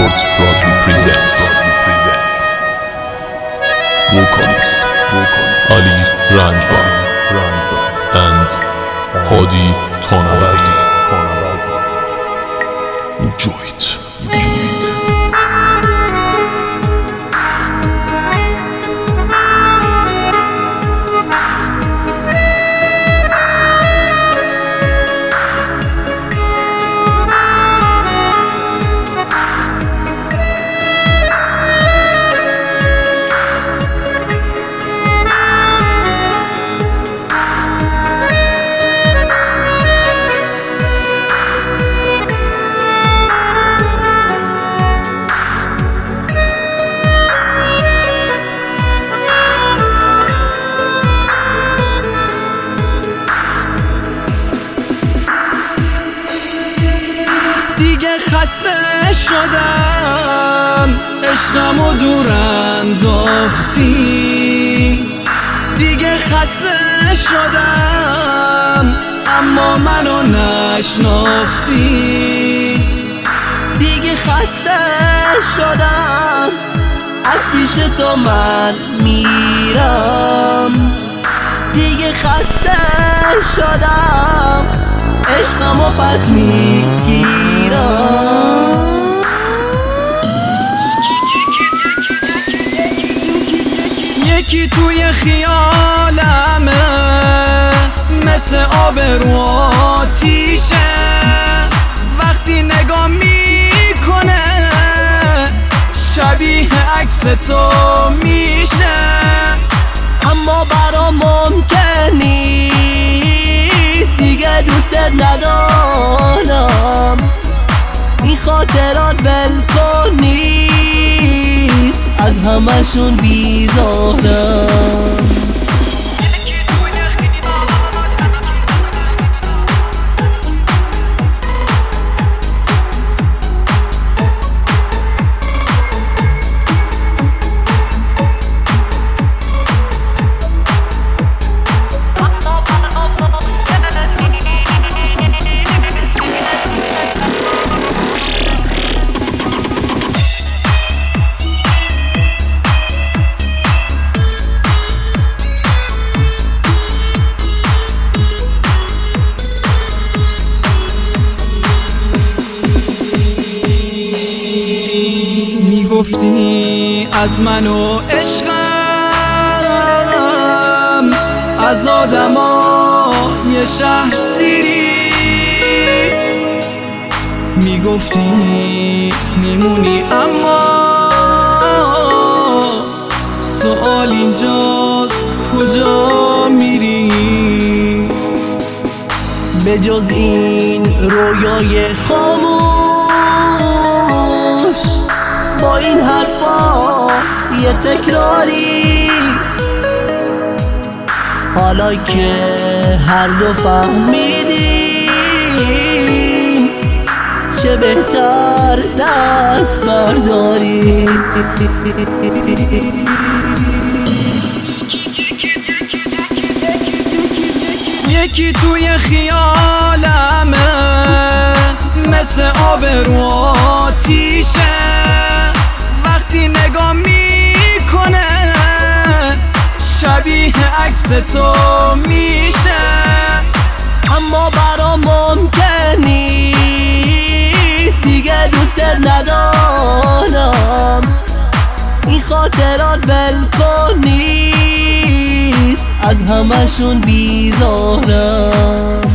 Records proudly presents vocalist Ali Ranjbar and Hadi Tanabardi. Enjoy it. دیگه خسته شدم، عشقمو دور انداختی. دیگه خسته شدم اما منو نشناختی. دیگه خسته شدم از پیش تو من میرم. دیگه خسته شدم عشقمو پس میگیرم. یکی توی خیالمه مثل آب رو آتیشه. وقتی نگاه میکنه شبیه عکس تو میشه. اما برام ممکن نیست دیگه دوست ندارم. این خاطرات ولکن نیست، از همشون بیزارم. گفتی از من و عشقم، از آدمای شهر سیری. میگفتی میمونی اما سوال اینجاست کجا میری؟ به جز این رویای خاموش با این حرفا یه تکراری. حالا که هر دو فهمیدیم چه بهتر دست برداری. یکی توی خیالمه مثل آب رو آتیشه. وقتی نگاه میکنه شبیه عکس تو میشه. اما برام ممکن نیست دیگه دوست ندارم. این خاطرات ولکن نیست، از همشون بیزارم.